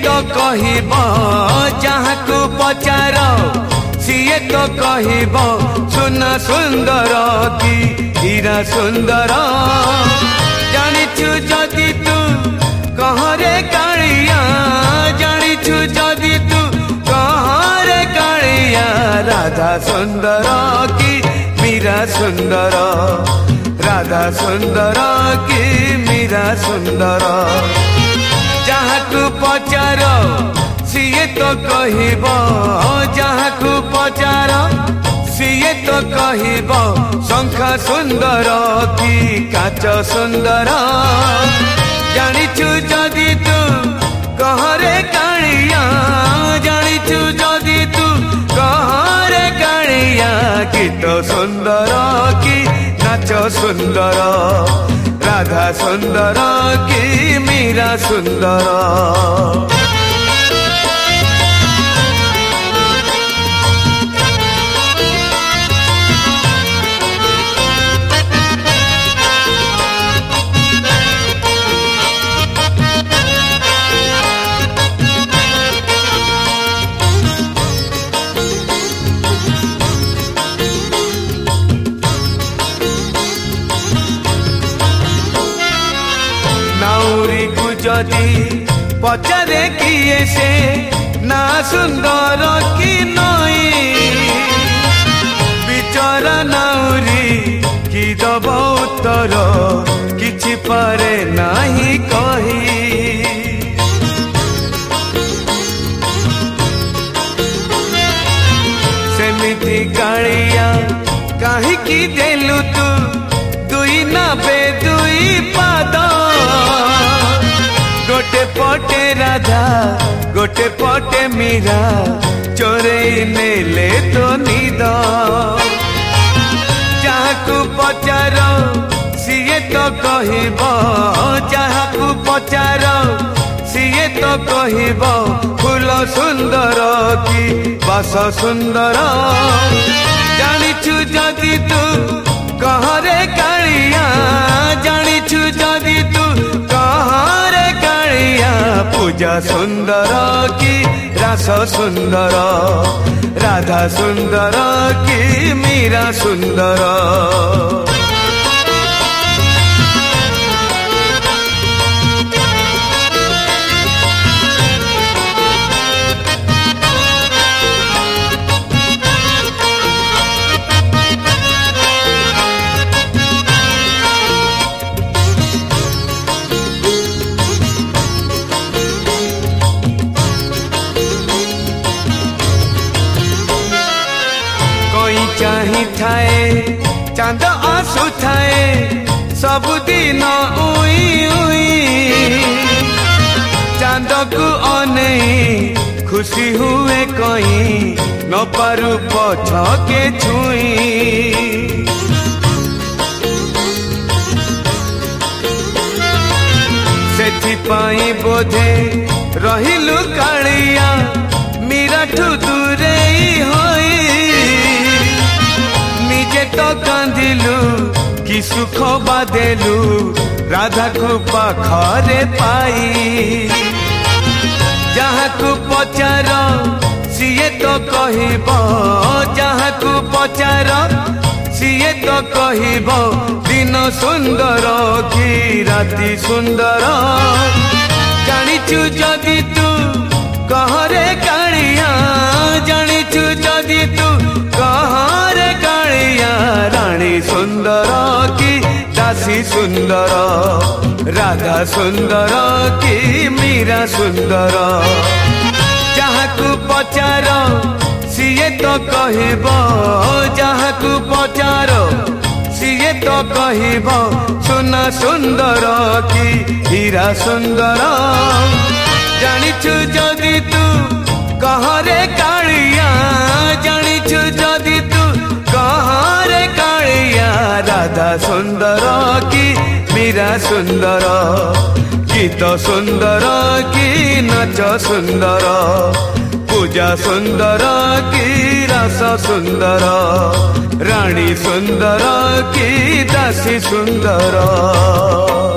तो कहिब जहाँ को पचार सीए तो कहिब सुना सुंदर कि हीरा सुंदर जानिछु जदि तू कहरे कालिया जानिछु जदि तू कहरे कालिया राधा सुंदर कि मीरा सुंदर राधा सुंदर कि मीरा सुंदर जहाँ को पचार सीए तो कहिब जहाँ को पचार सीए तो कहिब शंख सुंदर कि काच सुंदर जानिछु जदि तू कहरे कालिया जानिछु जदि तू कहरे कालिया गीत सुंदर कि नाच सुंदर राधा सुंदर कि मीरा सुंदर नाउरी को जदि पचारे किए से ना सुंदर कि नई बिचारा नाउरी कि दब उत्तर किछि पारे नाही कही सेमिति कालिया काहिकी देलु तू दुई नाबे दुई पाद गोटे पटे राधा गोटे पटे मीरा चोरे नेले तो निद जहाँ को पचार सीए तो कहिब जहाँ को पचार सीए तो कहिब फूल सुंदर कि बास सुंदर जानिछु जदि तू कहरे कालिया जानिछु जदि तू कहरे कालिया पूजा सुंदर कि रास सुंदर राधा सुंदर कि मीरा सुंदर चाही थाए चांद आसु थाए सबुदिन उई उई चांद को अनेई खुशी हुए कहीं न पारु पछके छुई सेथिपाई बोधे रहिलु कालिया मीराठू दूरेई होई निजे तो कांदिलु कि सुख बादेलु राधा को पाखरे पाई जहाँ को पचार सीए तो कहिब जहाँ को पचार सीए तो कहिब दिन सुंदर कि राति सुंदर जानिछु जदि तू कहरे कालिया जानिछु जदि तू कहरे कालिया रानी सुंदर कि दासी सुंदर राधा सुंदर कि मीरा सुंदर जहाँ को पचार सीए तो कहिब जहाँ को पचार सीए तो कहिब सुना सुंदर कि हीरा सुंदर जानिछु जदि तू कहरे कालिया जानिछु जदि तू कहरे कालिया राधा सुंदर कि मीरा सुंदर गीत सुंदर कि नाच सुंदर पूजा सुंदर कि रस सुंदर रानी सुंदर कि दासी सुंदर।